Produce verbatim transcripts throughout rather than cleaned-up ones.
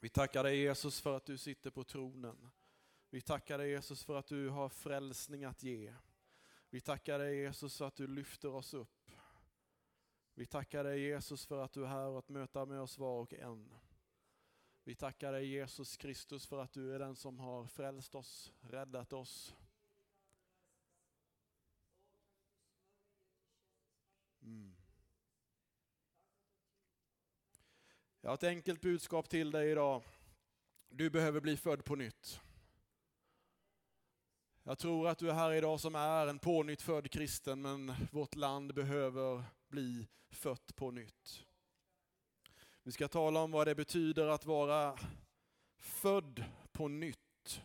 Vi tackar dig Jesus för att du sitter på tronen. Vi tackar dig Jesus för att du har frälsning att ge. Vi tackar dig Jesus för att du lyfter oss upp. Vi tackar dig Jesus för att du är här och att möta med oss var och en. Vi tackar dig Jesus Kristus för att du är den som har frälst oss, räddat oss. Mm. Jag har ett enkelt budskap till dig idag. Du behöver bli född på nytt. Jag tror att du är här idag som är en pånyttfödd kristen, men vårt land behöver bli fött på nytt. Vi ska tala om vad det betyder att vara född på nytt.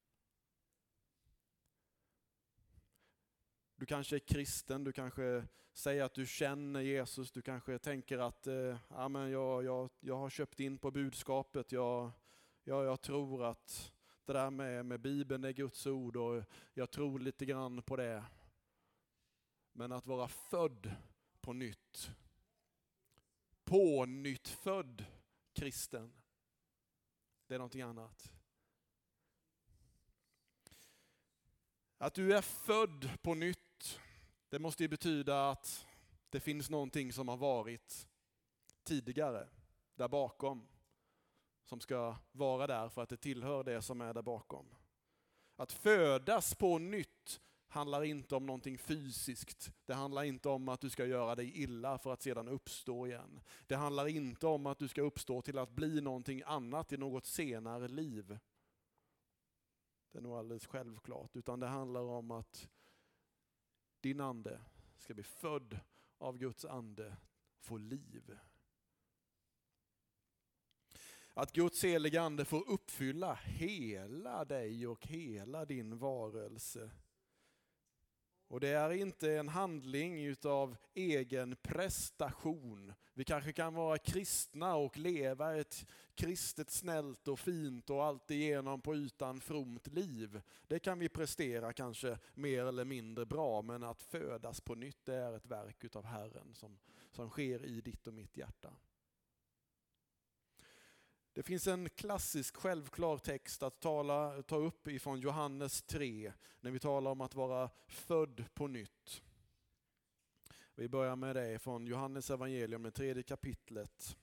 Du kanske är kristen, du kanske säger att du känner Jesus, du kanske tänker att eh, ja, men jag, jag, jag har köpt in på budskapet, jag, jag, jag tror att det där med, med Bibeln är Guds ord och jag tror lite grann på det. Men att vara född på nytt, på nytt född kristen, det är någonting annat. Att du är född på nytt, det måste ju betyda att det finns någonting som har varit tidigare där bakom, som ska vara där för att det tillhör det som är där bakom. Att födas på nytt handlar inte om någonting fysiskt. Det handlar inte om att du ska göra dig illa för att sedan uppstå igen. Det handlar inte om att du ska uppstå till att bli någonting annat i något senare liv. Det är nog alldeles självklart. Utan det handlar om att din ande ska bli född av Guds ande, få liv. Att Guds heliga ande får uppfylla hela dig och hela din varelse. Och det är inte en handling utav egen prestation. Vi kanske kan vara kristna och leva ett kristet snällt och fint och alltigenom på ytan fromt liv. Det kan vi prestera kanske mer eller mindre bra, men att födas på nytt, det är ett verk utav Herren som, som sker i ditt och mitt hjärta. Det finns en klassisk självklar text att tala, ta upp ifrån Johannes tre när vi talar om att vara född på nytt. Vi börjar med det från Johannes evangelium, det tredje kapitlet.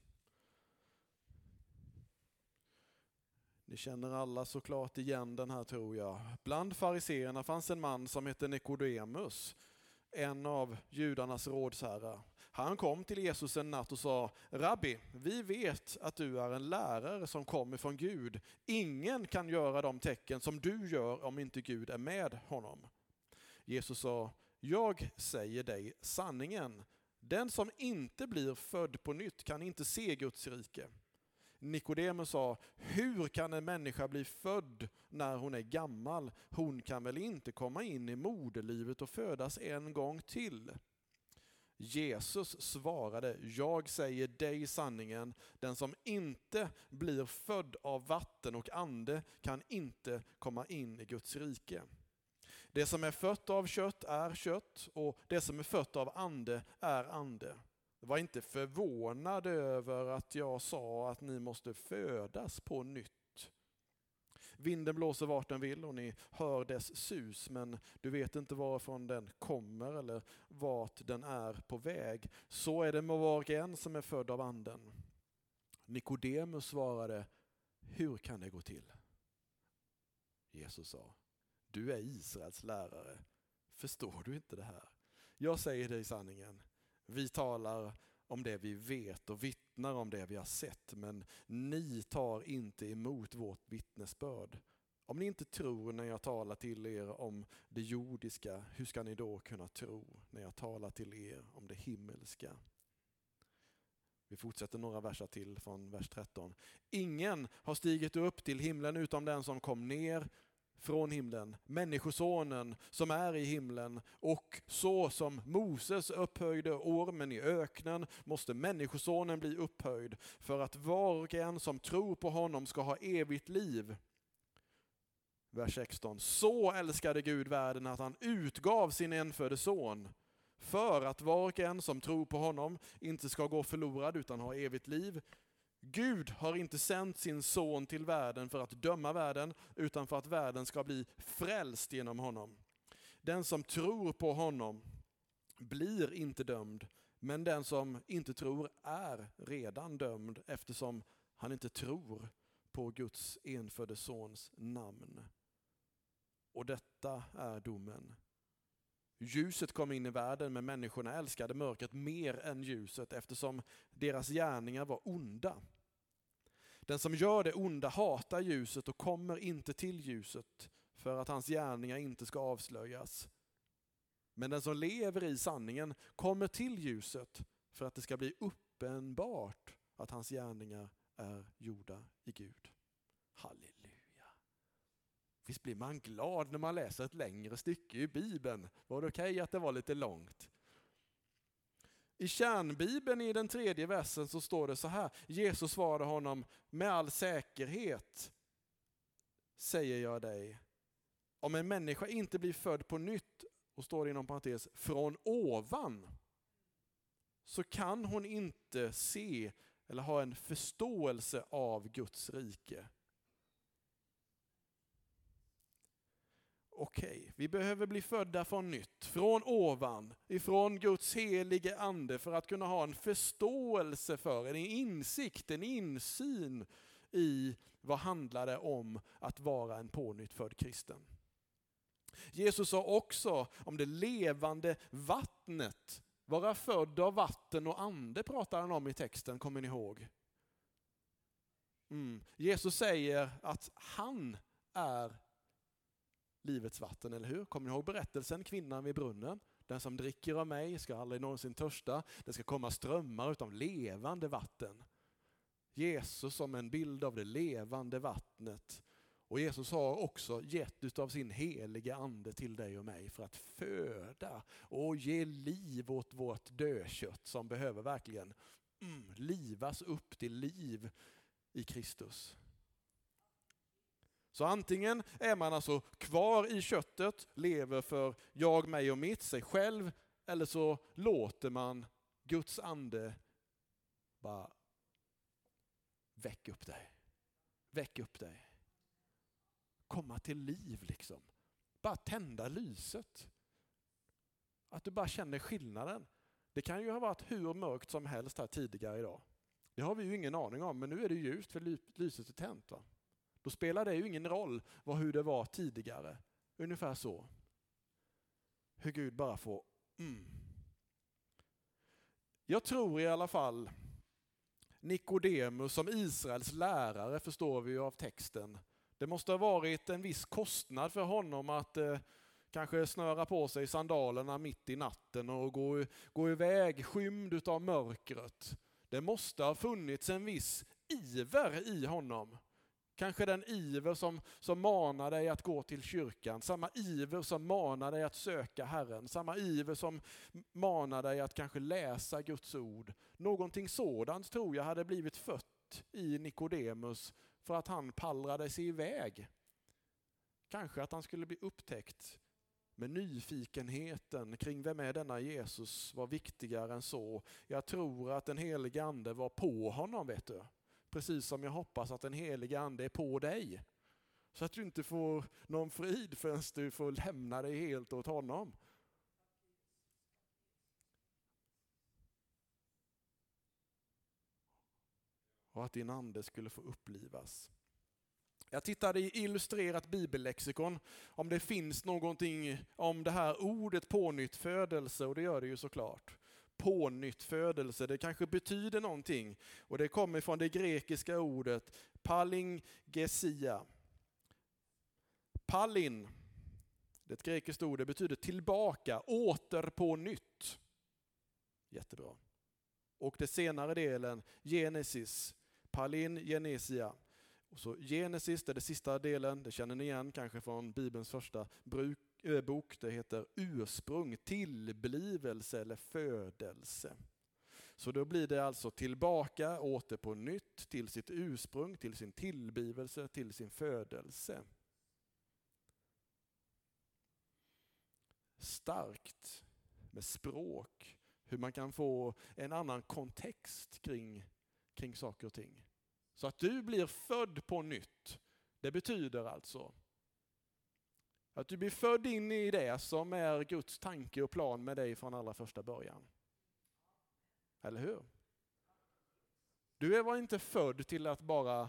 Ni känner alla såklart igen den här, tror jag. Bland fariseerna fanns en man som hette Nikodemus, en av judarnas rådsherrar. Han kom till Jesus en natt och sa: Rabbi, vi vet att du är en lärare som kommer från Gud. Ingen kan göra de tecken som du gör om inte Gud är med honom. Jesus sa: jag säger dig sanningen. Den som inte blir född på nytt kan inte se Guds rike. Nikodemus sa: hur kan en människa bli född när hon är gammal? Hon kan väl inte komma in i moderlivet och födas en gång till? Jesus svarade: jag säger dig sanningen. Den som inte blir född av vatten och ande kan inte komma in i Guds rike. Det som är fött av kött är kött, och det som är fött av ande är ande. Var inte förvånad över att jag sa att ni måste födas på nytt. Vinden blåser vart den vill och ni hör dess sus, men du vet inte varifrån den kommer eller vart den är på väg. Så är det med var och en som är född av anden. Nikodemus svarade: hur kan det gå till? Jesus sa: du är Israels lärare. Förstår du inte det här? Jag säger dig sanningen. Vi talar om det vi vet och vittnar om det vi har sett, men ni tar inte emot vårt vittnesbörd. Om ni inte tror när jag talar till er om det jordiska, hur ska ni då kunna tro när jag talar till er om det himmelska? Vi fortsätter några verser till från vers tretton. Ingen har stigit upp till himlen utom den som kom ner från himlen, människosonen som är i himlen. Och så som Moses upphöjde ormen i öknen måste människosonen bli upphöjd, för att var och en som tror på honom ska ha evigt liv. Vers sexton. Så älskade Gud världen att han utgav sin enfödde son, för att var och en som tror på honom inte ska gå förlorad utan ha evigt liv. Gud har inte sänt sin son till världen för att döma världen, utan för att världen ska bli frälst genom honom. Den som tror på honom blir inte dömd, men den som inte tror är redan dömd eftersom han inte tror på Guds enfödde sons namn. Och detta är domen. Ljuset kom in i världen, men människorna älskade mörkret mer än ljuset eftersom deras gärningar var onda. Den som gör det onda hatar ljuset och kommer inte till ljuset för att hans gärningar inte ska avslöjas. Men den som lever i sanningen kommer till ljuset för att det ska bli uppenbart att hans gärningar är gjorda i Gud. Halleluja. Visst blir man glad när man läser ett längre stycke i Bibeln. Var det okej att det var lite långt? I kärnbibeln i den tredje versen så står det så här. Jesus svarade honom: med all säkerhet säger jag dig, om en människa inte blir född på nytt, och står det inom parentes, från ovan, så kan hon inte se eller ha en förståelse av Guds rike. Okej, vi behöver bli födda från nytt, från ovan, ifrån Guds helige ande för att kunna ha en förståelse för, en insikt, en insyn i vad handlar det om att vara en pånyttfödd kristen. Jesus sa också om det levande vattnet, vara född av vatten och ande pratar han om i texten, kommer ni ihåg? Mm. Jesus säger att han är livets vatten, eller hur? Kommer ni ihåg berättelsen, kvinnan vid brunnen? Den som dricker av mig ska aldrig någonsin törsta. Det ska komma strömmar utav levande vatten. Jesus som en bild av det levande vattnet. Och Jesus har också gett utav sin heliga ande till dig och mig för att föda och ge liv åt vårt dödkött som behöver verkligen mm, livas upp till liv i Kristus. Så antingen är man alltså kvar i köttet, lever för jag, mig och mitt, sig själv, eller så låter man Guds ande bara väcka upp dig. Väck upp dig. Komma till liv liksom. Bara tända lyset. Att du bara känner skillnaden. Det kan ju ha varit hur mörkt som helst här tidigare idag. Det har vi ju ingen aning om, men nu är det ljust för lyset är tänt, va? Då spelar det ju ingen roll vad hur det var tidigare. Ungefär så. Hur Gud bara får... Mm. Jag tror i alla fall Nikodemus som Israels lärare, förstår vi ju av texten. Det måste ha varit en viss kostnad för honom att eh, kanske snöra på sig sandalerna mitt i natten och gå, gå iväg skymd av mörkret. Det måste ha funnits en viss iver i honom. Kanske den iver som, som manar dig att gå till kyrkan. Samma iver som manar dig att söka Herren. Samma iver som manar dig att kanske läsa Guds ord. Någonting sådant tror jag hade blivit fött i Nikodemus för att han pallrade sig iväg. Kanske att han skulle bli upptäckt. Men nyfikenheten kring vem är denna Jesus var viktigare än så. Jag tror att den helige ande var på honom, vet du. Precis som jag hoppas att den helige ande är på dig. Så att du inte får någon frid förrän du får lämna dig helt åt honom. Och att din ande skulle få upplivas. Jag tittade i illustrerat bibellexikon om det finns någonting om det här ordet pånyttfödelse, och det gör det ju såklart. Pånyttfödelse, det kanske betyder någonting, och det kommer från det grekiska ordet palingesia. Palin, det är ett grekiskt ord, det betyder tillbaka, åter på nytt. Jättebra. Och det senare delen, genesis, palin genesia. Och så Genesis, det är det sista delen, det känner ni igen kanske från Bibelns första bruk, äh, bok. Det heter ursprung, tillblivelse eller födelse. Så då blir det alltså tillbaka, åter på nytt, till sitt ursprung, till sin tillblivelse, till sin födelse. Starkt med språk, hur man kan få en annan kontext kring, kring saker och ting. Så att du blir född på nytt, det betyder alltså att du blir född in i det som är Guds tanke och plan med dig från allra första början. Eller hur? Du var inte född till att bara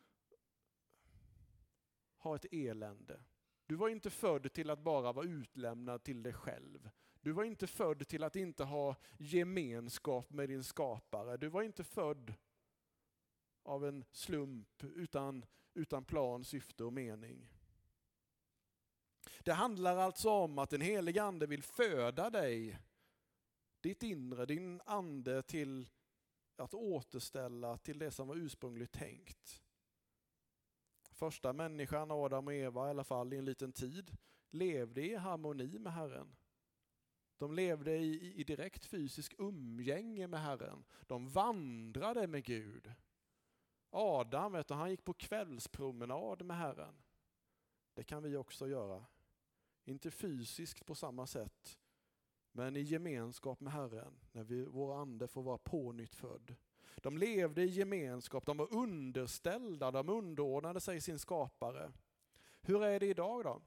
ha ett elände. Du var inte född till att bara vara utlämnad till dig själv. Du var inte född till att inte ha gemenskap med din skapare. Du var inte född av en slump utan, utan plan, syfte och mening. Det handlar alltså om att den helige ande vill föda dig, ditt inre, din ande till att återställa till det som var ursprungligt tänkt. Första människan, Adam och Eva, i alla fall i en liten tid, levde i harmoni med Herren. De levde i, i direkt fysisk umgänge med Herren. De vandrade med Gud. Adam, vet du, han gick på kvällspromenad med Herren. Det kan vi också göra. Inte fysiskt på samma sätt, men i gemenskap med Herren, när vi, vår ande får vara pånyttfödd. De levde i gemenskap, de var underställda, de underordnade sig sin skapare. Hur är det idag då?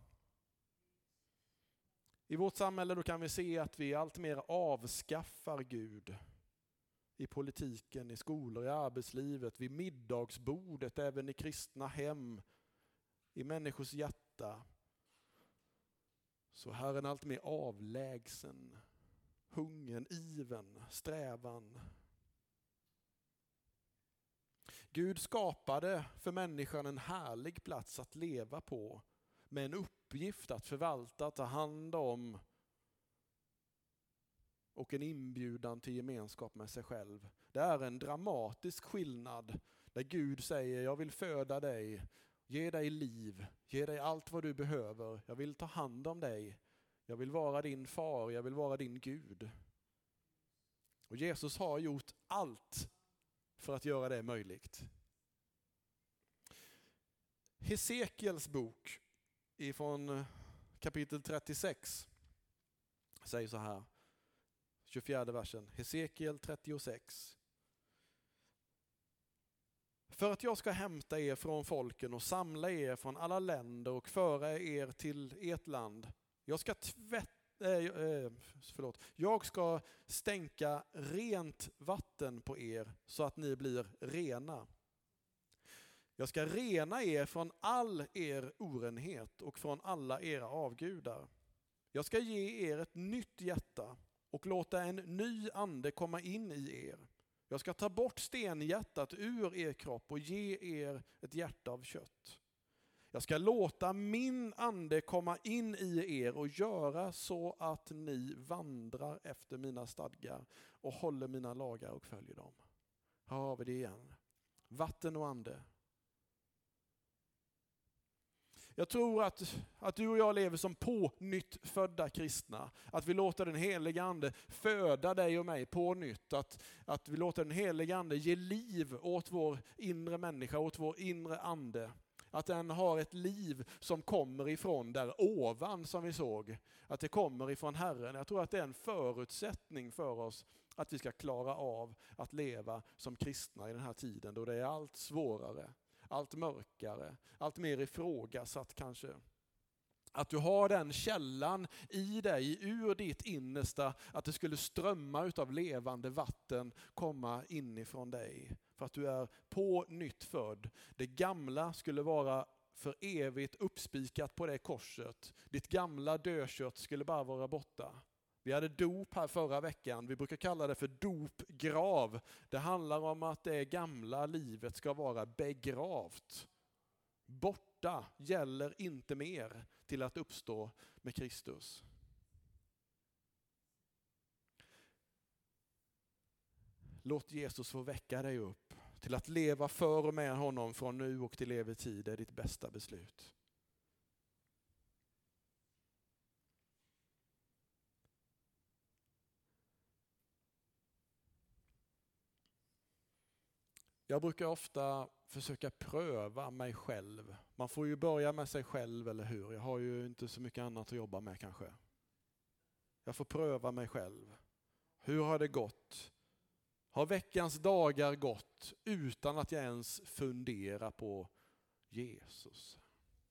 I vårt samhälle då kan vi se att vi allt mer avskaffar Gud. I politiken, i skolor, i arbetslivet, vid middagsbordet, även i kristna hem, i människors hjärta. Så Herren allt mer avlägsen, hungern, iven, strävan. Gud skapade för människan en härlig plats att leva på, med en uppgift att förvalta, ta hand om och en inbjudan till gemenskap med sig själv. Det är en dramatisk skillnad där Gud säger: jag vill föda dig, ge dig liv, ge dig allt vad du behöver. Jag vill ta hand om dig. Jag vill vara din far, jag vill vara din Gud. Och Jesus har gjort allt för att göra det möjligt. Hesekiels bok ifrån kapitel trettiosex säger så här, tjugofjärde versen, Hesekiel trettiosex. För att jag ska hämta er från folken och samla er från alla länder och föra er till ert land. Jag ska tvätta, äh, förlåt, jag ska stänka rent vatten på er så att ni blir rena. Jag ska rena er från all er orenhet och från alla era avgudar. Jag ska ge er ett nytt hjärta och låta en ny ande komma in i er. Jag ska ta bort stenhjärtat ur er kropp och ge er ett hjärta av kött. Jag ska låta min ande komma in i er och göra så att ni vandrar efter mina stadgar och håller mina lagar och följer dem. Här har vi det igen. Vatten och ande. Jag tror att, att du och jag lever som på nytt födda kristna. Att vi låter den heliga ande föda dig och mig på nytt. Att, att vi låter den heliga ande ge liv åt vår inre människa, åt vår inre ande. Att den har ett liv som kommer ifrån där ovan, som vi såg. Att det kommer ifrån Herren. Jag tror att det är en förutsättning för oss att vi ska klara av att leva som kristna i den här tiden då det är allt svårare. Allt mörkare, allt mer ifrågasatt kanske. Att du har den källan i dig, ur ditt innersta, att det skulle strömma utav levande vatten komma inifrån dig. För att du är på nytt född. Det gamla skulle vara för evigt uppspikat på det korset. Ditt gamla dödkött skulle bara vara borta. Vi hade dop här förra veckan. Vi brukar kalla det för dopgrav. Det handlar om att det gamla livet ska vara begravt. Borta, gäller inte mer till att uppstå med Kristus. Låt Jesus få väcka dig upp till att leva för och med honom från nu och till evig tid. Det är ditt bästa beslut. Jag brukar ofta försöka pröva mig själv. Man får ju börja med sig själv, eller hur? Jag har ju inte så mycket annat att jobba med kanske. Jag får pröva mig själv. Hur har det gått? Har veckans dagar gått utan att jag ens funderar på Jesus?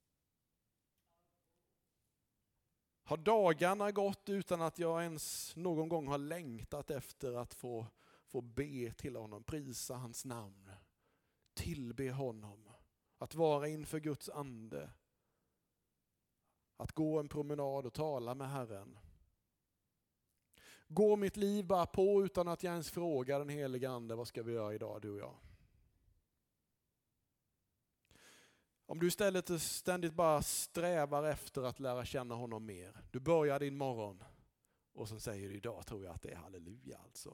Har dagarna gått utan att jag ens någon gång har längtat efter att få, få be till honom, prisa hans namn, tillbe honom, att vara inför Guds ande, att gå en promenad och tala med Herren? Går mitt liv bara på utan att jag ens frågar den heliga ande, vad ska vi göra idag, du och jag? Om du istället ständigt bara strävar efter att lära känna honom mer. Du börjar din morgon och så säger du, idag tror jag att det är halleluja alltså.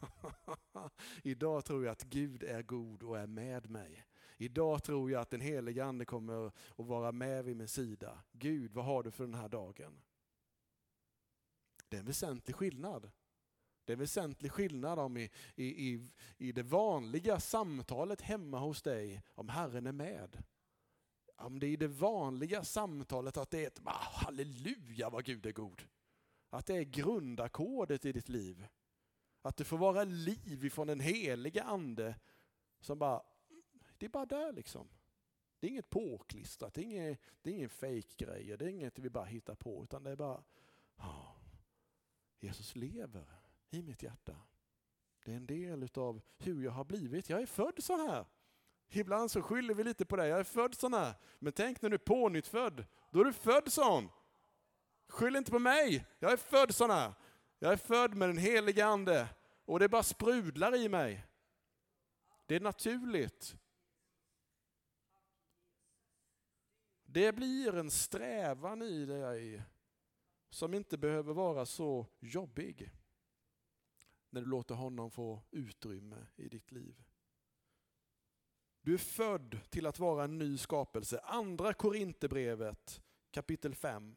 Idag tror jag att Gud är god och är med mig. Idag tror jag att den heliga ande kommer att vara med vid min sida. Gud, vad har du för den här dagen? Det är en väsentlig skillnad. Det är en väsentlig skillnad om i, i, i, i det vanliga samtalet hemma hos dig, om Herren är med. Om det är i det vanliga samtalet att det är ett ah, halleluja vad Gud är god. Att det är grundackordet i ditt liv. Att det får vara liv ifrån den heliga ande som bara, det är bara där liksom. Det är inget påklistrat, det är ingen, det är ingen fake-grejer, det är inget vi bara hittar på, utan det är bara, oh, Jesus lever i mitt hjärta. Det är en del av hur jag har blivit. Jag är född så här. Ibland så skyller vi lite på det. Jag är född sån här. Men tänk när du är pånyttfödd. Då är du född sån. Skyll inte på mig. Jag är född sån här. Jag är född med den heliga ande. Och det bara sprudlar i mig. Det är naturligt. Det blir en strävan i dig som inte behöver vara så jobbig. När du låter honom få utrymme i ditt liv. Du är född till att vara en ny skapelse. Andra Korinthierbrevet kapitel fem.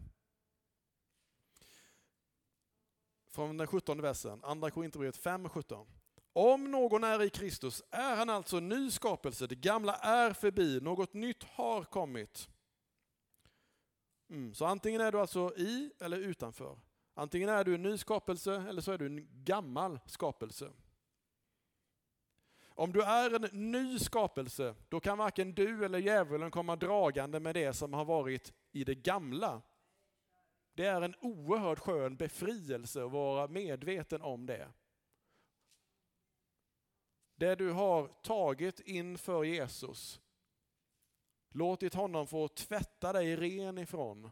Från den sjuttonde versen. Andra Korinthierbrevet fem sjutton. Om någon är i Kristus är han alltså en ny skapelse. Det gamla är förbi. Något nytt har kommit. Mm, så antingen är du alltså i eller utanför. Antingen är du en ny skapelse eller så är du en gammal skapelse. Om du är en ny skapelse, då kan varken du eller djävulen komma dragande med det som har varit i det gamla. Det är en oerhört skön befrielse att vara medveten om det. Det du har tagit inför Jesus, låtit honom få tvätta dig ren ifrån.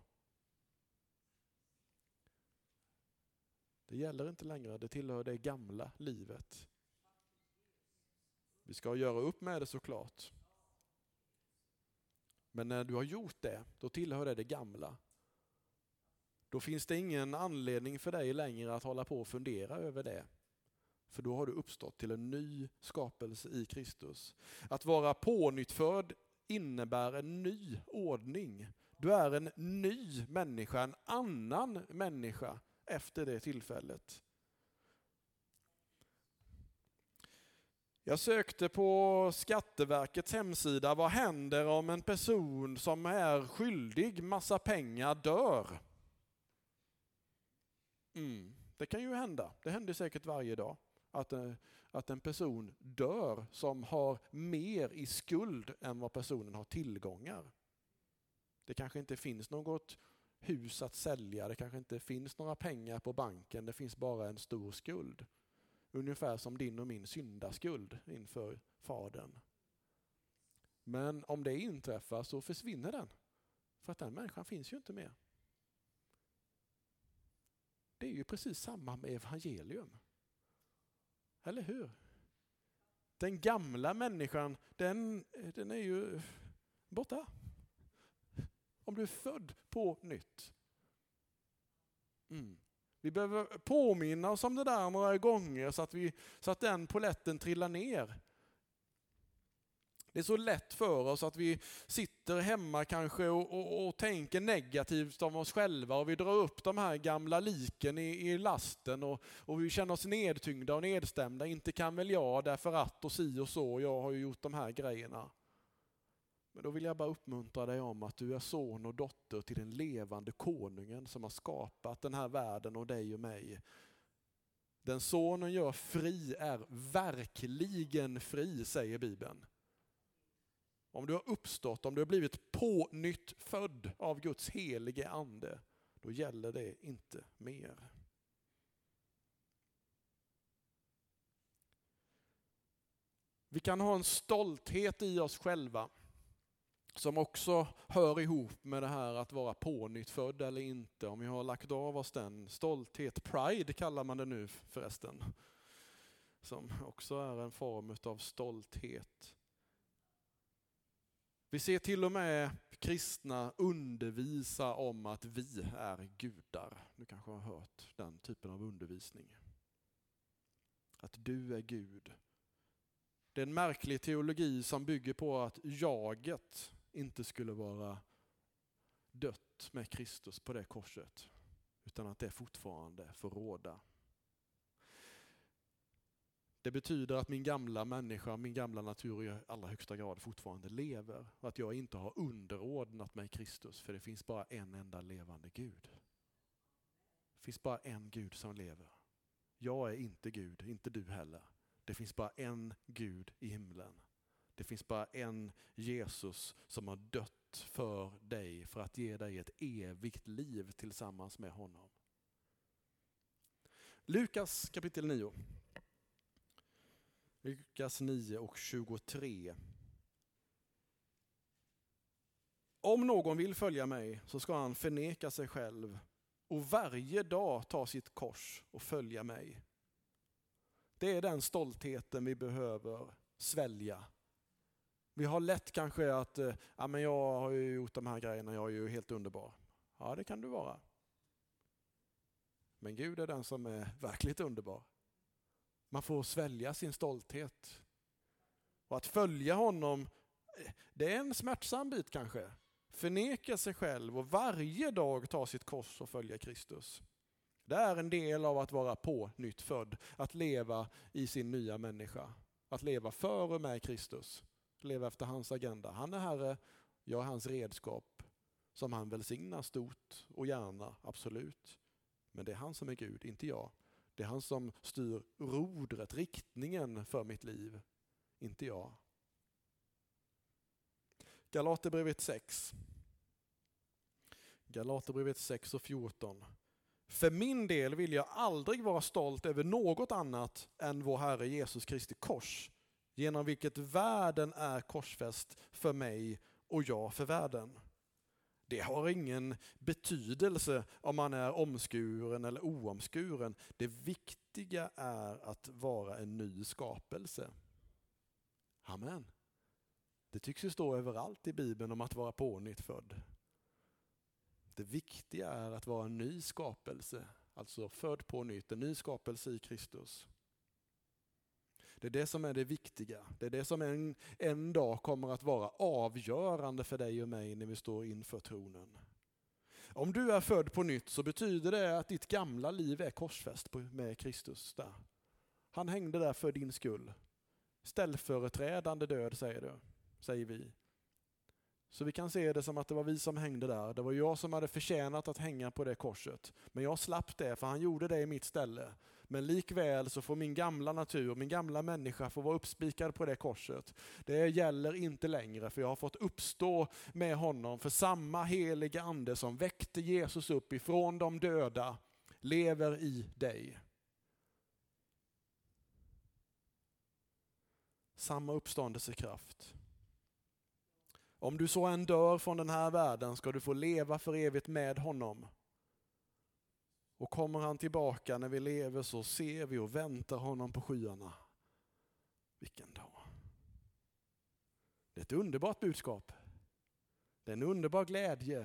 Det gäller inte längre, det tillhör det gamla livet. Vi ska göra upp med det såklart. Men när du har gjort det, då tillhör det det gamla. Då finns det ingen anledning för dig längre att hålla på och fundera över det. För då har du uppstått till en ny skapelse i Kristus. Att vara pånyttfödd innebär en ny ordning. Du är en ny människa, en annan människa efter det tillfället. Jag sökte på Skatteverkets hemsida, vad händer om en person som är skyldig massa pengar dör? Mm, det kan ju hända, det händer säkert varje dag. Att, att en person dör som har mer i skuld än vad personen har tillgångar. Det kanske inte finns något hus att sälja, det kanske inte finns några pengar på banken, det finns bara en stor skuld. Ungefär som din och min syndaskuld inför Fadern. Men om det inträffar så försvinner den. För att den människan finns ju inte mer. Det är ju precis samma med evangelium. Eller hur? Den gamla människan, den, den är ju borta. Om du är född på nytt. Mm. Vi behöver påminna oss om det där några gånger så att, vi, så att den poletten trillar ner. Det är så lätt för oss att vi sitter hemma kanske och, och, och tänker negativt om oss själva och vi drar upp de här gamla liken i, i lasten och, och vi känner oss nedtyngda och nedstämda. Inte kan väl jag därför att och si och så, jag har ju gjort de här grejerna. Men då vill jag bara uppmuntra dig om att du är son och dotter till den levande konungen som har skapat den här världen och dig och mig. Den sonen gör fri är verkligen fri, säger Bibeln. Om du har uppstått, om du har blivit på nytt född av Guds helige ande, då gäller det inte mer. Vi kan ha en stolthet i oss själva som också hör ihop med det här att vara pånyttfödd eller inte. Om vi har lagt av oss den stolthet, pride kallar man det nu förresten, som också är en form av stolthet. Vi ser till och med kristna undervisa om att vi är gudar. Du kanske har hört den typen av undervisning. Att du är Gud. Det är en märklig teologi som bygger på att jaget inte skulle vara dött med Kristus på det korset, utan att det fortfarande får råda. Det betyder att min gamla människa, min gamla natur i allra högsta grad fortfarande lever. Och att jag inte har underordnat mig Kristus, för det finns bara en enda levande Gud. Det finns bara en Gud som lever. Jag är inte Gud, inte du heller. Det finns bara en Gud i himlen. Det finns bara en Jesus som har dött för dig för att ge dig ett evigt liv tillsammans med honom. Lukas kapitel nio. Lukas nio och tjugotre. Om någon vill följa mig så ska han förneka sig själv och varje dag ta sitt kors och följa mig. Det är den stoltheten vi behöver svälja. Vi har lätt kanske att ja, men jag har ju gjort de här grejerna, jag är ju helt underbar. Ja, det kan du vara. Men Gud är den som är verkligt underbar. Man får svälja sin stolthet. Och att följa honom, det är en smärtsam bit kanske. Förneka sig själv och varje dag ta sitt kors och följa Kristus. Det är en del av att vara på nytt född. Att leva i sin nya människa. Att leva för och med Kristus. Leva efter hans agenda. Han är Herre, jag är hans redskap. Som han välsignar stort och gärna, absolut. Men det är han som är Gud, inte jag. Det är han som styr rodret, riktningen för mitt liv, inte jag. Galaterbrevet sex. Galaterbrevet sex och fjorton. För min del vill jag aldrig vara stolt över något annat än vår Herre Jesus Kristi kors, genom vilket världen är korsfäst för mig och jag för världen. Det har ingen betydelse om man är omskuren eller oomskuren. Det viktiga är att vara en ny skapelse. Amen. Det tycks ju stå överallt i Bibeln om att vara pånyttfödd. Det viktiga är att vara en ny skapelse, alltså född på nytt, en ny skapelse i Kristus. Det är det som är det viktiga. Det är det som en, en dag kommer att vara avgörande för dig och mig när vi står inför tronen. Om du är född på nytt så betyder det att ditt gamla liv är korsfäst med Kristus där. Han hängde där för din skull. Ställföreträdande död säger du, säger vi. Så vi kan se det som att det var vi som hängde där. Det var jag som hade förtjänat att hänga på det korset. Men jag slapp det för han gjorde det i mitt ställe. Men likväl så får min gamla natur, min gamla människa få vara uppspikad på det korset. Det gäller inte längre för jag har fått uppstå med honom. För samma heliga ande som väckte Jesus upp ifrån de döda lever i dig. Samma uppståndelsekraft. Om du så än dör från den här världen ska du få leva för evigt med honom. Och kommer han tillbaka när vi lever så ser vi och väntar honom på skyarna. Vilken dag. Det är ett underbart budskap. Det är en underbar glädje.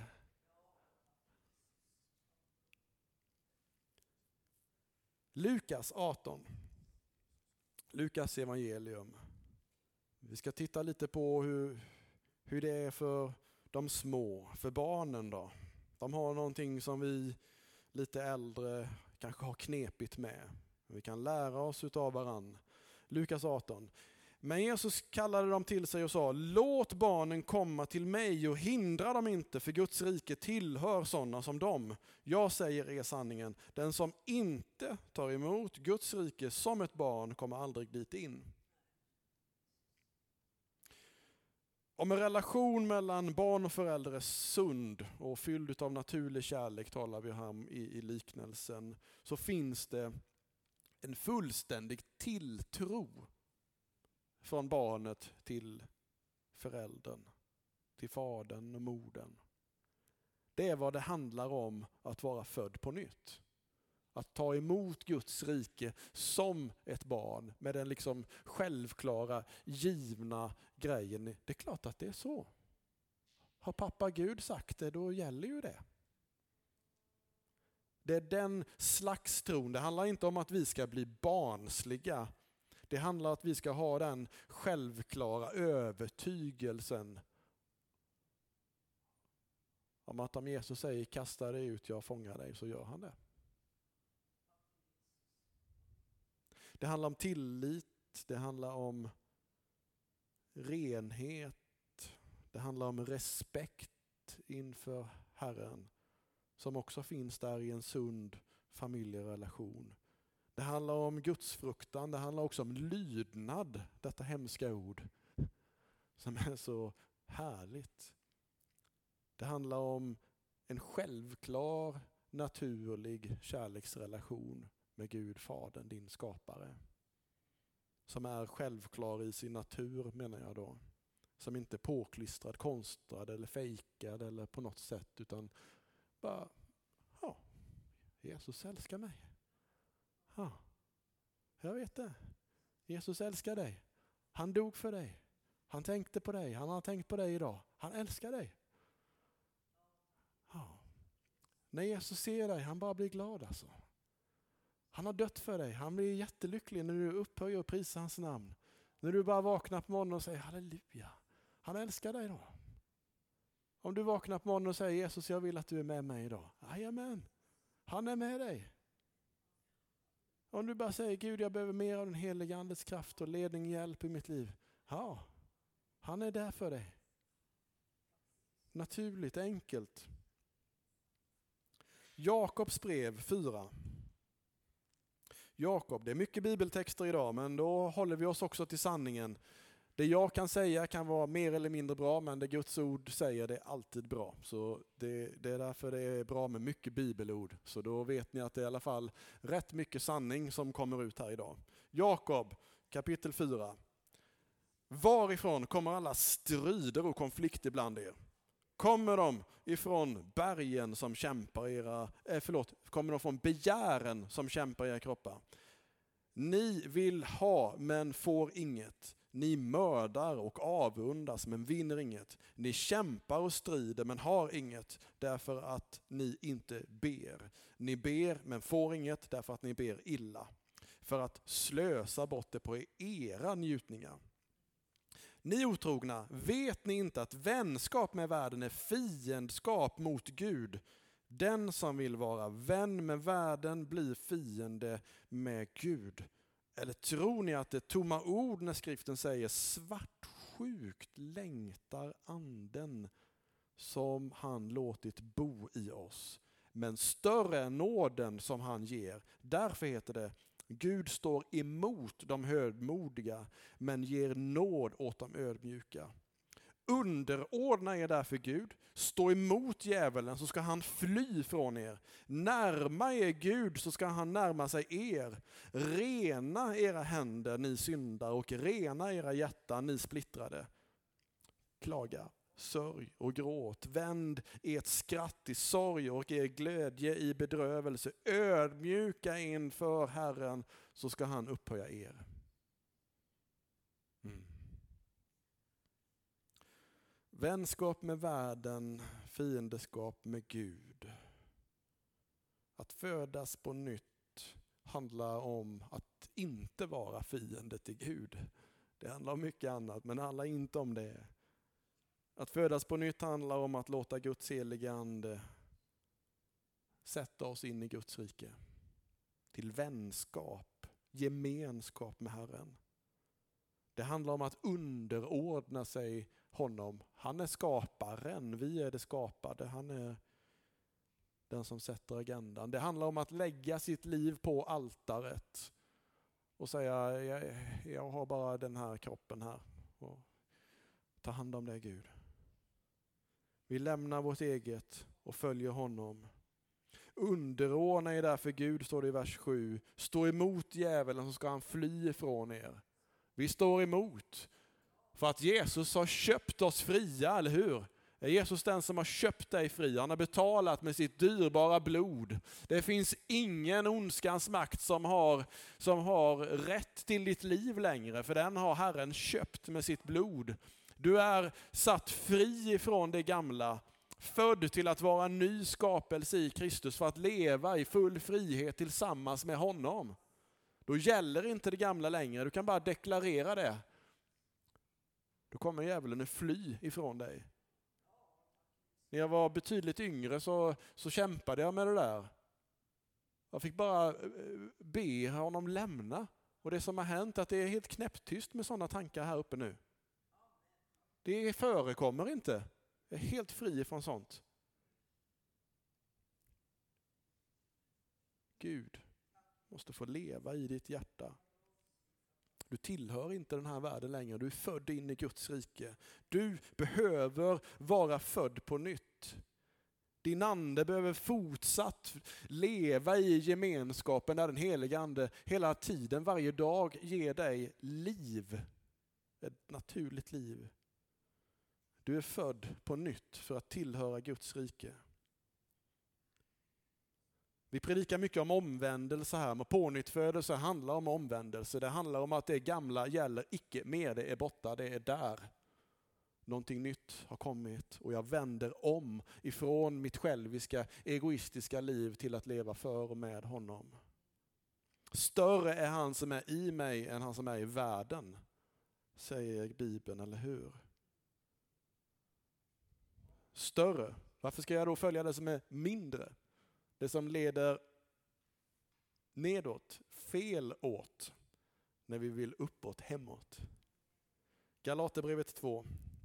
Lukas arton. Lukas evangelium. Vi ska titta lite på hur, hur det är för de små, för barnen då. De har någonting som vi lite äldre kanske har knepigt med. Vi kan lära oss utav varann. Lukas arton. Men Jesus kallade dem till sig och sa: låt barnen komma till mig och hindra dem inte, för Guds rike tillhör sådana som dem. Jag säger er sanningen, den som inte tar emot Guds rike som ett barn kommer aldrig dit in. Om en relation mellan barn och förälder är sund och fylld av naturlig kärlek, talar vi om i, i liknelsen, så finns det en fullständig tilltro från barnet till föräldern, till fadern och modern. Det är vad det handlar om att vara född på nytt. Att ta emot Guds rike som ett barn med den liksom självklara, givna grejen. Det är klart att det är så. Har pappa Gud sagt det, då gäller ju det. Det är den slags tron. Det handlar inte om att vi ska bli barnsliga. Det handlar om att vi ska ha den självklara övertygelsen om att om Jesus säger kasta dig ut, jag fångar dig, så gör han det. Det handlar om tillit, det handlar om renhet, det handlar om respekt inför Herren som också finns där i en sund familjerelation. Det handlar om gudsfruktan, det handlar också om lydnad, detta hemska ord som är så härligt. Det handlar om en självklar, naturlig kärleksrelation med Gud, Fadern, din skapare. Som är självklar i sin natur, menar jag då. Som inte är påklistrad, konstlad eller fejkad eller på något sätt, utan bara, ja, Jesus älskar mig. Ja, jag vet det. Jesus älskar dig. Han dog för dig. Han tänkte på dig. Han har tänkt på dig idag. Han älskar dig. Ja. När Jesus ser dig, han bara blir glad alltså. Han har dött för dig. Han blir jättelycklig när du upphöjer och prisar hans namn. När du bara vaknar på morgonen och säger halleluja. Han älskar dig då. Om du vaknar på morgonen och säger Jesus, jag vill att du är med mig idag. Jajamän. Han är med dig. Om du bara säger Gud, jag behöver mer av den heliga andets kraft och ledning och hjälp i mitt liv. Ja, han är där för dig. Naturligt, enkelt. Jakobs brev fyra. Jakob, det är mycket bibeltexter idag, men då håller vi oss också till sanningen. Det jag kan säga kan vara mer eller mindre bra, men det Guds ord säger, det är alltid bra. Så det, det är därför det är bra med mycket bibelord. Så då vet ni att det är i alla fall rätt mycket sanning som kommer ut här idag. Jakob, kapitel fyra. Varifrån kommer alla strider och konflikter bland er? Kommer de ifrån bergen som kämpar era, eh, förlåt, kommer de från begären som kämpar era kroppar? Ni vill ha men får inget. Ni mördar och avundas men vinner inget. Ni kämpar och strider men har inget därför att ni inte ber. Ni ber men får inget därför att ni ber illa. För att slösa bort det på era njutningar. Ni otrogna, vet ni inte att vänskap med världen är fiendskap mot Gud? Den som vill vara vän med världen blir fiende med Gud. Eller tror ni att det är tomma ord när skriften säger svartsjukt längtar anden som han låtit bo i oss. Men större är nåden som han ger. Därför heter det Gud står emot de högmodiga men ger nåd åt de ödmjuka. Underordna er därför Gud, stå emot djävulen så ska han fly från er. Närma er Gud så ska han närma sig er. Rena era händer ni syndar och rena era hjärtan ni splittrade. Klaga, sörj och gråt. Vänd ert skratt i sorg och er glädje i bedrövelse. Ödmjuka inför Herren så ska han upphöja er. Mm. Vänskap med världen, fiendeskap med Gud. Att födas på nytt handlar om att inte vara fiende till Gud. Det handlar om mycket annat, men det handlar inte om det. Att födas på nytt handlar om att låta Guds heliga ande sätta oss in i Guds rike. Till vänskap, gemenskap med Herren. Det handlar om att underordna sig honom. Han är skaparen, vi är det skapade. Han är den som sätter agendan. Det handlar om att lägga sitt liv på altaret och säga, jag, jag har bara den här kroppen här. Och ta hand om det, Gud. Vi lämnar vårt eget och följer honom. Underordna er därför Gud, står det i vers sju. Stå emot djävulen så ska han fly ifrån er. Vi står emot för att Jesus har köpt oss fria, eller hur? Är Jesus den som har köpt dig fri? Han har betalat med sitt dyrbara blod. Det finns ingen ondskans makt som har, som har rätt till ditt liv längre, för den har Herren köpt med sitt blod. Du är satt fri ifrån det gamla, född till att vara en ny skapelse i Kristus för att leva i full frihet tillsammans med honom. Då gäller inte det gamla längre, du kan bara deklarera det. Då kommer djävulen att fly ifrån dig. När jag var betydligt yngre så, så kämpade jag med det där. Jag fick bara be honom lämna. Och det som har hänt är att det är helt knäpptyst med sådana tankar här uppe nu. Det förekommer inte. Jag är helt fri från sånt. Gud måste få leva i ditt hjärta. Du tillhör inte den här världen längre. Du är född in i Guds rike. Du behöver vara född på nytt. Din ande behöver fortsatt leva i gemenskapen där den heliga ande hela tiden, varje dag ger dig liv. Ett naturligt liv. Du är född på nytt för att tillhöra Guds rike. Vi predikar mycket om omvändelse här, men pånyttfödelse handlar om omvändelse. Det handlar om att det gamla gäller icke mer, det är borta, det är där. Någonting nytt har kommit och jag vänder om ifrån mitt själviska, egoistiska liv till att leva för och med honom. Större är han som är i mig än han som är i världen, säger Bibeln, eller hur? Större. Varför ska jag då följa det som är mindre? Det som leder nedåt, fel åt, när vi vill uppåt, hemåt. Galaterbrevet två.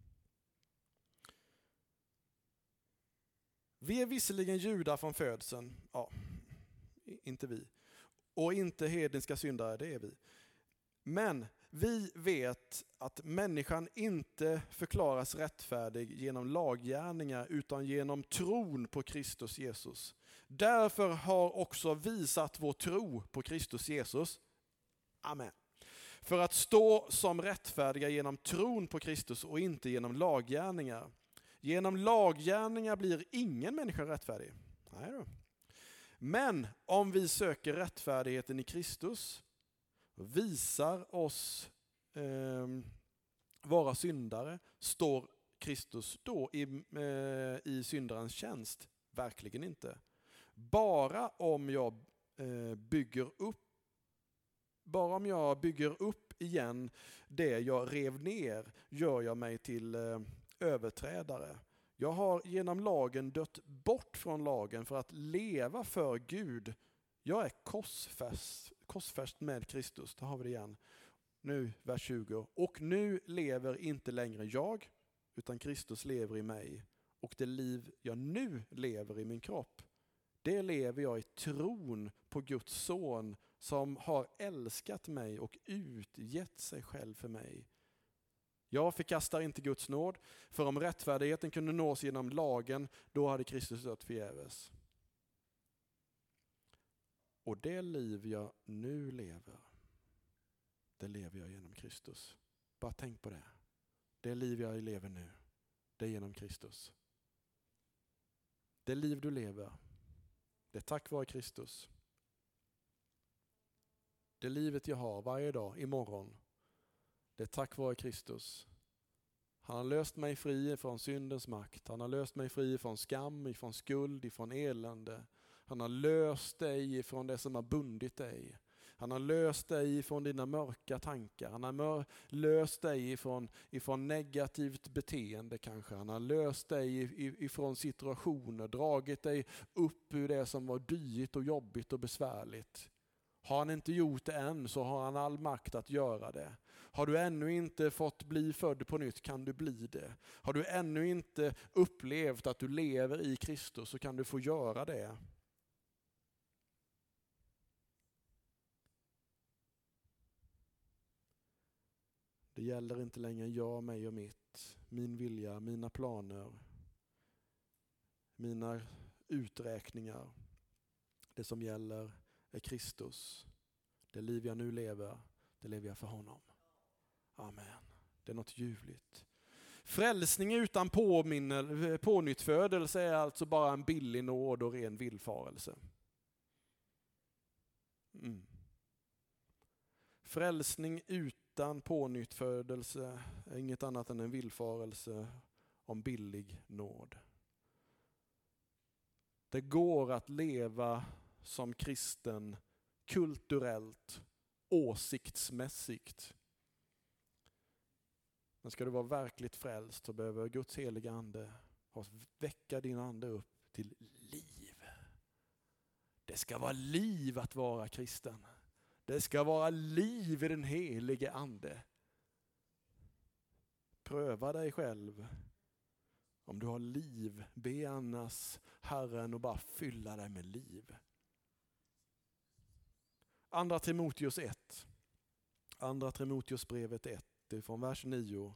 Vi är visserligen judar från födseln, ja, inte vi. Och inte hedniska syndare, det är vi. Men vi vet att människan inte förklaras rättfärdig genom laggärningar utan genom tron på Kristus Jesus. Därför har också vi satt vår tro på Kristus Jesus. Amen. För att stå som rättfärdiga genom tron på Kristus och inte genom laggärningar. Genom laggärningar blir ingen människa rättfärdig. Nej då. Men om vi söker rättfärdigheten i Kristus, visar oss eh, vara syndare, står Kristus då i, eh, i syndarens tjänst? Verkligen inte. Bara om jag eh, bygger upp bara om jag bygger upp igen det jag rev ner, gör jag mig till eh, överträdare. Jag har genom lagen dött bort från lagen för att leva för Gud. Jag är korsfäst, korsfäst med Kristus. Då har vi det igen. Nu, vers tjugo. Och nu lever inte längre jag, utan Kristus lever i mig. Och det liv jag nu lever i min kropp, det lever jag i tron på Guds son som har älskat mig och utgett sig själv för mig. Jag förkastar inte Guds nåd, för om rättfärdigheten kunde nås genom lagen, då hade Kristus dött förgäves. Och det liv jag nu lever, det lever jag genom Kristus. Bara tänk på det. Det liv jag lever nu, det är genom Kristus. Det liv du lever, det är tack vare Kristus. Det livet jag har varje dag, imorgon, det är tack vare Kristus. Han har löst mig fri från syndens makt. Han har löst mig fri från skam, från skuld, från elände. Han har löst dig från det som har bundit dig. Han har löst dig från dina mörka tankar. Han har löst dig ifrån, ifrån negativt beteende kanske. Han har löst dig ifrån situationer, dragit dig upp ur det som var dyrt och jobbigt och besvärligt. Har han inte gjort det än så har han all makt att göra det. Har du ännu inte fått bli född på nytt kan du bli det. Har du ännu inte upplevt att du lever i Kristus så kan du få göra det. Det gäller inte längre jag, mig och mitt, min vilja, mina planer, mina uträkningar. Det som gäller är Kristus. Det liv jag nu lever, det lever jag för honom. Amen. Det är något ljuvligt. Frälsning utan påminner, pånyttfödelse är alltså bara en billig nåd och ren villfarelse. Mm. Frälsning utan pånyttfödelse är inget annat än en villfarelse om billig nåd. Det går att leva som kristen kulturellt, åsiktsmässigt. Men ska du vara verkligt frälst så behöver Guds heliga ande väcka din ande upp till liv. Det ska vara liv att vara kristen. Det ska vara liv i den helige ande. Pröva dig själv. Om du har liv, be annars Herren och bara fylla dig med liv. Andra Timoteus ett. Andra Timoteus brevet ett. Det är från vers nio.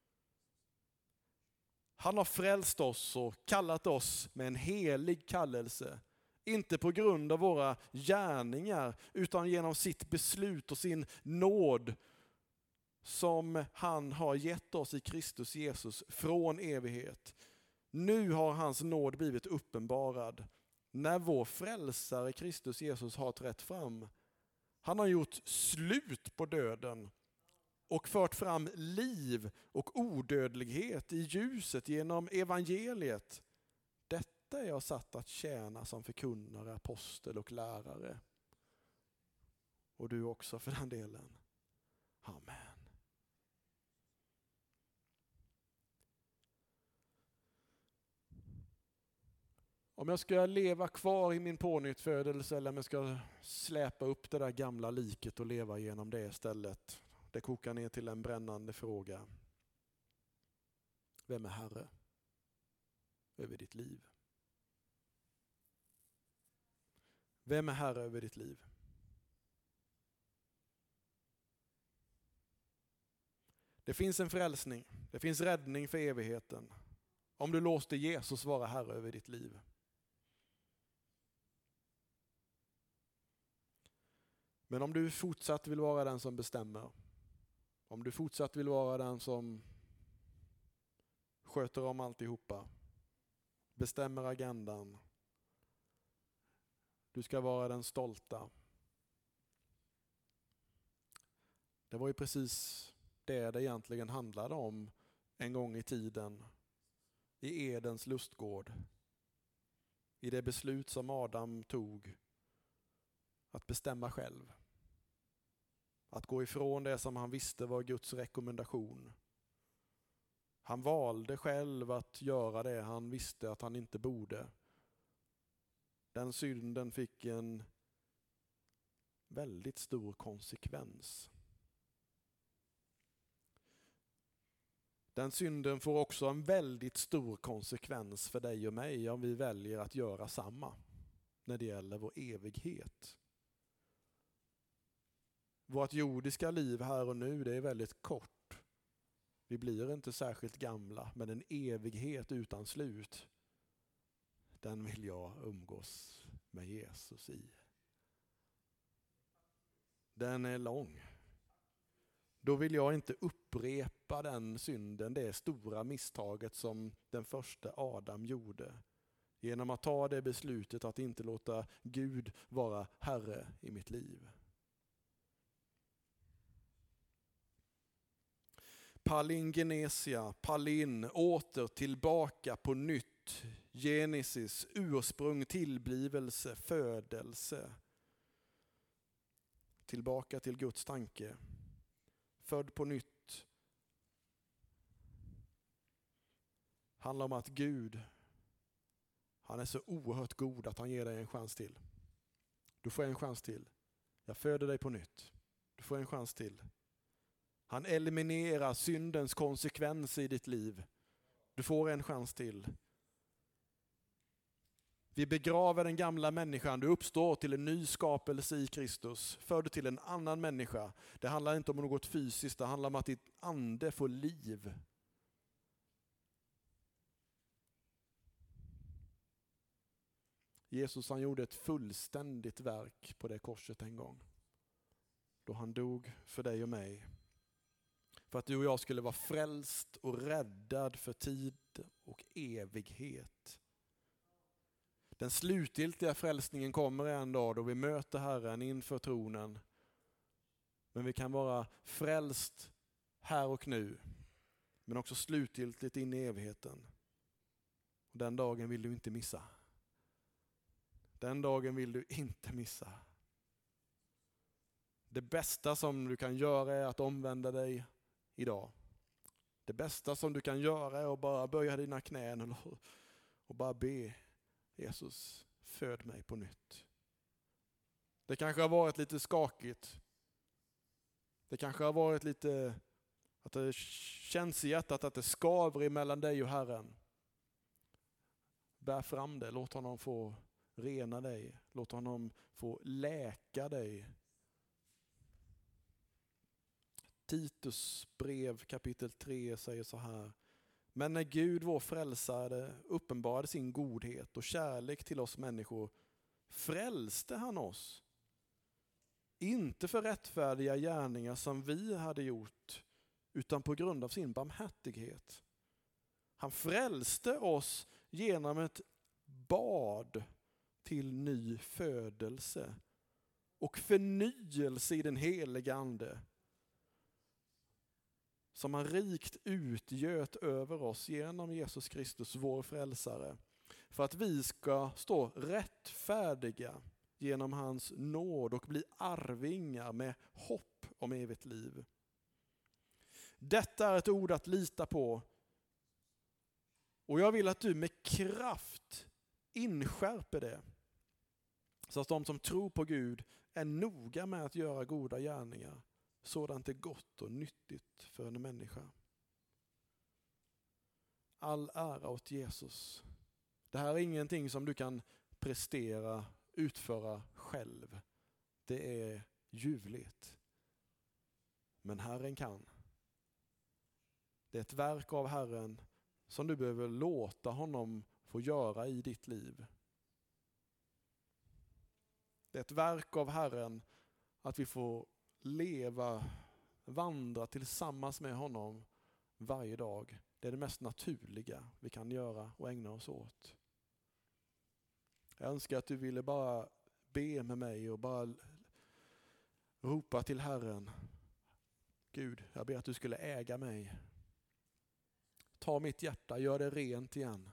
Han har frälst oss och kallat oss med en helig kallelse. Inte på grund av våra gärningar utan genom sitt beslut och sin nåd som han har gett oss i Kristus Jesus från evighet. Nu har hans nåd blivit uppenbarad när vår frälsare Kristus Jesus har trätt fram. Han har gjort slut på döden och fört fram liv och odödlighet i ljuset genom evangeliet. Detta är jag satt att tjäna som förkunnare, apostel och lärare. Och du också för den delen. Amen. Om jag ska leva kvar i min pånyttfödelse eller om jag ska släpa upp det där gamla liket och leva genom det istället. Det kokar ner till en brännande fråga. Vem är Herre över ditt liv? Vem är Herre över ditt liv? Det finns en frälsning. Det finns räddning för evigheten. Om du låter Jesus vara Herre över ditt liv. Men om du fortsatt vill vara den som bestämmer. Om du fortsatt vill vara den som sköter om alltihopa. Bestämmer agendan. Du ska vara den stolta. Det var ju precis det det egentligen handlade om en gång i tiden. I Edens lustgård. I det beslut som Adam tog. Att bestämma själv. Att gå ifrån det som han visste var Guds rekommendation. Han valde själv att göra det han visste att han inte borde. Den synden fick en väldigt stor konsekvens. Den synden får också en väldigt stor konsekvens för dig och mig om vi väljer att göra samma när det gäller vår evighet. Vårt jordiska liv här och nu, det är väldigt kort. Vi blir inte särskilt gamla, men en evighet utan slut, den vill jag umgås med Jesus i. Den är lång. Då vill jag inte upprepa den synden, det stora misstaget som den första Adam gjorde. Genom att ta det beslutet att inte låta Gud vara Herre i mitt liv. Palingenesia, palin, åter, tillbaka, på nytt. Genesis, ursprung, tillblivelse, födelse. Tillbaka till Guds tanke. Född på nytt. Handlar om att Gud, han är så oerhört god att han ger dig en chans till. Du får en chans till. Jag föder dig på nytt. Du får en chans till. Han eliminerar syndens konsekvenser i ditt liv. Du får en chans till. Vi begraver den gamla människan. Du uppstår till en ny skapelse i Kristus. För du till en annan människa. Det handlar inte om något fysiskt. Det handlar om att ditt ande får liv. Jesus, han gjorde ett fullständigt verk på det korset en gång. Då han dog för dig och mig. För att du och jag skulle vara frälst och räddad för tid och evighet. Den slutgiltiga frälsningen kommer en dag då vi möter Herren inför tronen. Men vi kan vara frälst här och nu. Men också slutgiltigt in i evigheten. Och den dagen vill du inte missa. Den dagen vill du inte missa. Det bästa som du kan göra är att omvända dig idag. Det bästa som du kan göra är att bara böja dina knän och bara be Jesus, föd mig på nytt. Det kanske har varit lite skakigt. Det kanske har varit lite att det känns i hjärtat att det skaver mellan dig och Herren. Bär fram det, låt honom få rena dig. Låt honom få läka dig. Titus brev kapitel tre säger så här. Men när Gud vår frälsare uppenbarade sin godhet och kärlek till oss människor frälste han oss. Inte för rättfärdiga gärningar som vi hade gjort utan på grund av sin barmhärtighet. Han frälste oss genom ett bad till ny födelse och förnyelse i den heliga ande. Som han rikt utgöt över oss genom Jesus Kristus, vår frälsare. För att vi ska stå rättfärdiga genom hans nåd och bli arvingar med hopp om evigt liv. Detta är ett ord att lita på. Och jag vill att du med kraft inskärper det. Så att de som tror på Gud är noga med att göra goda gärningar. Sådant är gott och nyttigt för en människa. All ära åt Jesus. Det här är ingenting som du kan prestera, utföra själv. Det är ljuvligt. Men Herren kan. Det är ett verk av Herren som du behöver låta honom få göra i ditt liv. Det är ett verk av Herren att vi får leva, vandra tillsammans med honom varje dag. Det är det mest naturliga vi kan göra och ägna oss åt. Jag önskar att du ville bara be med mig och bara ropa till Herren. Gud, jag ber att du skulle äga mig. Ta mitt hjärta, gör det rent igen.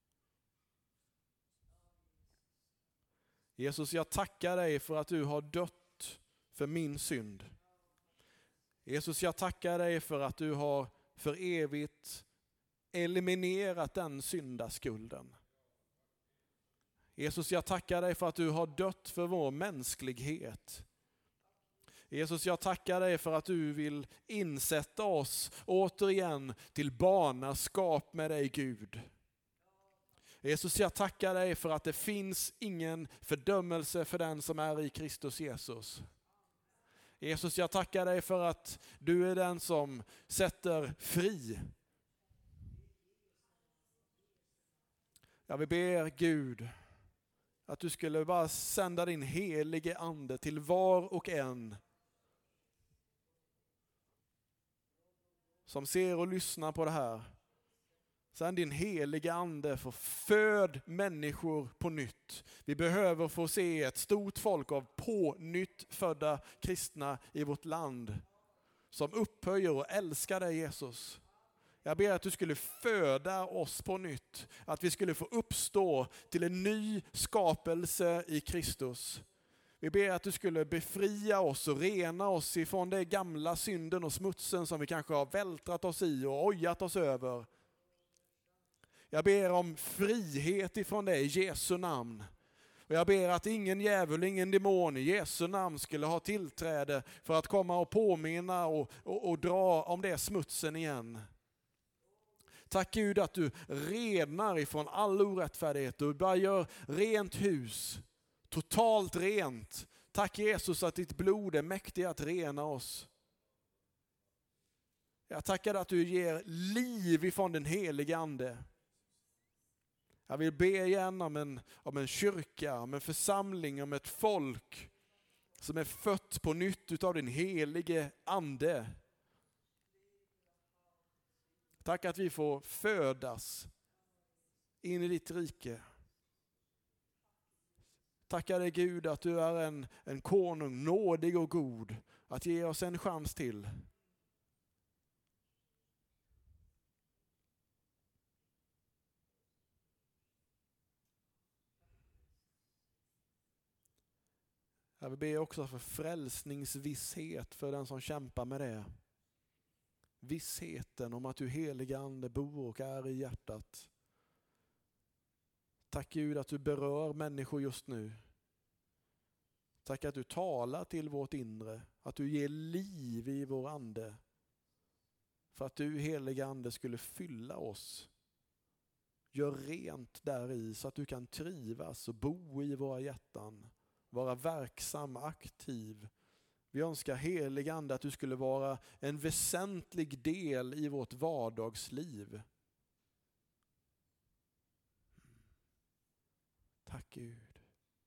Jesus, jag tackar dig för att du har dött för min synd. Jesus, jag tackar dig för att du har för evigt eliminerat den syndaskulden. Jesus, jag tackar dig för att du har dött för vår mänsklighet. Jesus, jag tackar dig för att du vill insätta oss återigen till barnaskap med dig, Gud. Jesus, jag tackar dig för att det finns ingen fördömelse för den som är i Kristus Jesus. Jesus, jag tackar dig för att du är den som sätter fri. Jag vill be Gud att du skulle bara sända din helige ande till var och en som ser och lyssnar på det här. Sänd din helige ande för föd människor på nytt. Vi behöver få se ett stort folk av på nytt födda kristna i vårt land som upphöjer och älskar dig, Jesus. Jag ber att du skulle föda oss på nytt. Att vi skulle få uppstå till en ny skapelse i Kristus. Vi ber att du skulle befria oss och rena oss ifrån det gamla synden och smutsen som vi kanske har vältrat oss i och ojat oss över. Jag ber om frihet ifrån det i Jesu namn. Och jag ber att ingen djävul, ingen demon i Jesu namn skulle ha tillträde för att komma och påminna och, och, och dra om det smutsen igen. Tack Gud att du renar ifrån all orättfärdighet och bara gör rent hus, totalt rent. Tack Jesus att ditt blod är mäktigt att rena oss. Jag tackar att du ger liv ifrån den helige ande. Jag vill be igen om en, om en kyrka, om en församling, om ett folk som är fött på nytt utav den helige ande. Tack att vi får födas in i ditt rike. Tackar dig Gud att du är en, en konung, nådig och god, att ge oss en chans till. Jag vill be också för frälsningsvisshet för den som kämpar med det. Vissheten om att du helige ande bor och är i hjärtat. Tack Gud att du berör människor just nu. Tack att du talar till vårt inre. Att du ger liv i vår ande. För att du helige ande skulle fylla oss. Gör rent där i så att du kan trivas och bo i våra hjärtan. Vara verksam, aktiv. Vi önskar helige ande att du skulle vara en väsentlig del i vårt vardagsliv. Tack Gud.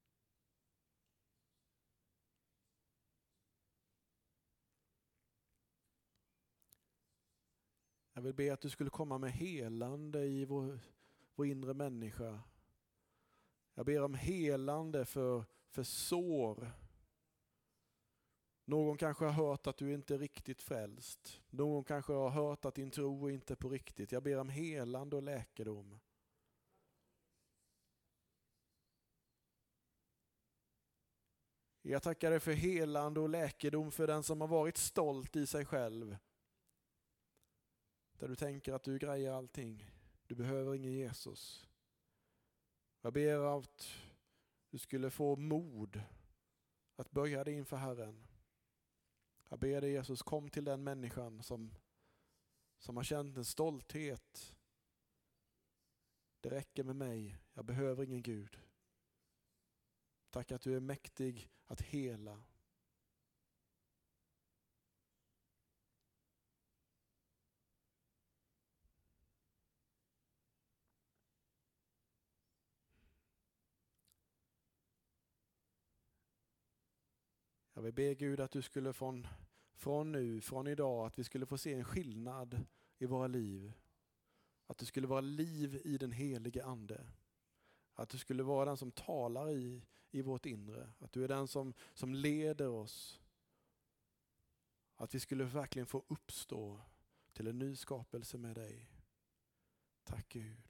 Jag vill be att du skulle komma med helande i vår, vår inre människa. Jag ber om helande för, för sår. Någon kanske har hört att du inte är riktigt frälst. Någon kanske har hört att din tro inte är på riktigt. Jag ber om helande och läkedom. Jag tackar dig för helande och läkedom för den som har varit stolt i sig själv. Där du tänker att du grejer allting. Du behöver ingen Jesus. Jag ber att du skulle få mod att böja dig inför Herren. Jag ber dig Jesus, kom till den människan som, som har känt en stolthet. Det räcker med mig, jag behöver ingen Gud. Tack att du är mäktig att hela. Jag vill be Gud att du skulle från, från nu, från idag, att vi skulle få se en skillnad i våra liv. Att det skulle vara liv i den helige ande. Att du skulle vara den som talar i, i vårt inre. Att du är den som, som leder oss. Att vi skulle verkligen få uppstå till en ny skapelse med dig. Tack Gud.